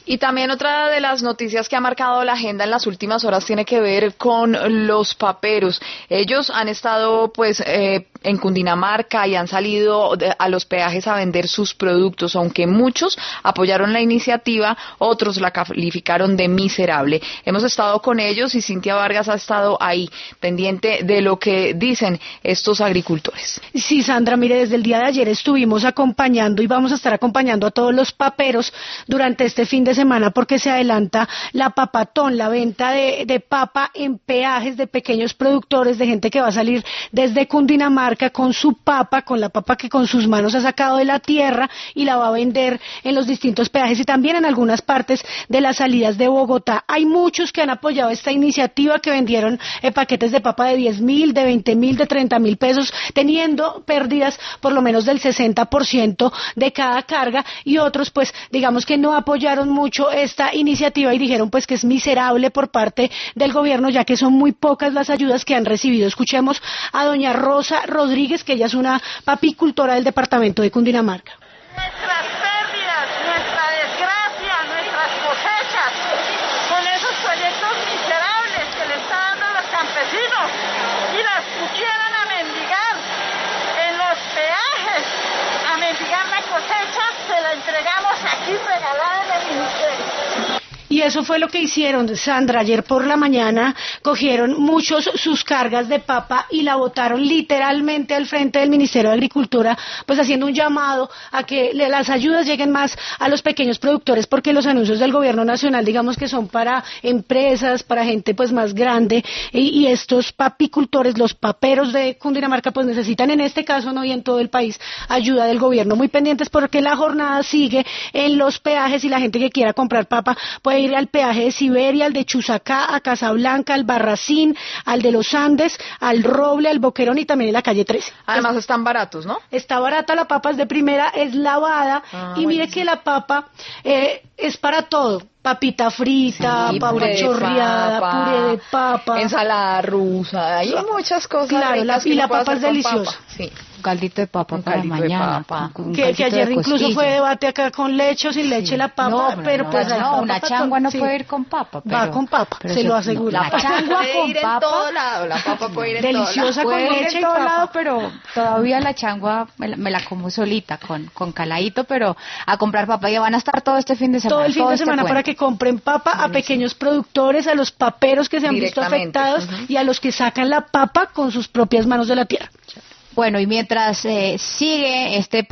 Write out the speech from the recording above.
Y también otra de las noticias que ha marcado la agenda en las últimas horas tiene que ver con los paperos. Ellos han estado en Cundinamarca y han salido a los peajes a vender sus productos, aunque muchos apoyaron la iniciativa, otros la calificaron de miserable. Hemos estado con ellos y Cintia Vargas ha estado ahí, pendiente de lo que dicen estos agricultores. Sí, Sandra, mire, desde el día de ayer estuvimos acompañando y vamos a estar acompañando a todos los paperos durante este fin de semana porque se adelanta la Papatón, la venta de papa en peajes de pequeños productores, de gente que va a salir desde Cundinamarca con su papa, con la papa que con sus manos ha sacado de la tierra y la va a vender en los distintos peajes y también en algunas partes de las salidas de Bogotá. Hay muchos que han apoyado esta iniciativa, que vendieron paquetes de papa de 10.000, de 20.000, de 30.000 pesos, teniendo pérdidas por lo menos del 60% de cada carga, y otros pues digamos que no apoyaron mucho esta iniciativa y dijeron pues que es miserable por parte del gobierno, ya que son muy pocas las ayudas que han recibido. Escuchemos a doña Rosa Rodríguez, que ella es una papicultora del departamento de Cundinamarca. Nuestras pérdidas, nuestra desgracia, nuestras cosechas, con esos proyectos miserables que le están dando a los campesinos y las pusieran a mendigar en los peajes, a mendigar la cosecha, se la entregamos aquí regalada en el ministerio. Y eso fue lo que hicieron, Sandra. Ayer por la mañana cogieron muchos sus cargas de papa y la botaron literalmente al frente del Ministerio de Agricultura, pues haciendo un llamado a que las ayudas lleguen más a los pequeños productores, porque los anuncios del gobierno nacional, digamos que son para empresas, para gente pues más grande, y estos papicultores, los paperos de Cundinamarca, pues necesitan en este caso, no y en todo el país, ayuda del gobierno. Muy pendientes porque la jornada sigue en los peajes y la gente que quiera comprar papa puede ir al peaje de Siberia, al de Chusacá, a Casablanca, al Barracín, al de los Andes, al Roble, al Boquerón y también en la calle 13. Además están baratos, ¿no? Está barata, la papa es de primera, es lavada y mire que la papa es para todo. Papita frita, sí, papa chorreada, puré de papa, ensalada rusa, hay muchas cosas. Claro, y la papa es deliciosa. Sí. Un caldito de papa para mañana. Que ayer incluso fue debate acá con leche o sin leche la papa, no, pero pues no, una changua no puede ir con papa. Va con papa, se lo aseguro. La changua con papa. En todo lado, la papa puede ir en deliciosa todo lado. con leche en todo lado, pero todavía la changua me la como solita, con caladito, pero a comprar papa ya van a estar todo este fin de semana. Todo el fin de semana para que compren papa a pequeños productores, a los paperos que se han visto afectados y a los que sacan la papa con sus propias manos de la tierra. Bueno, y mientras sigue este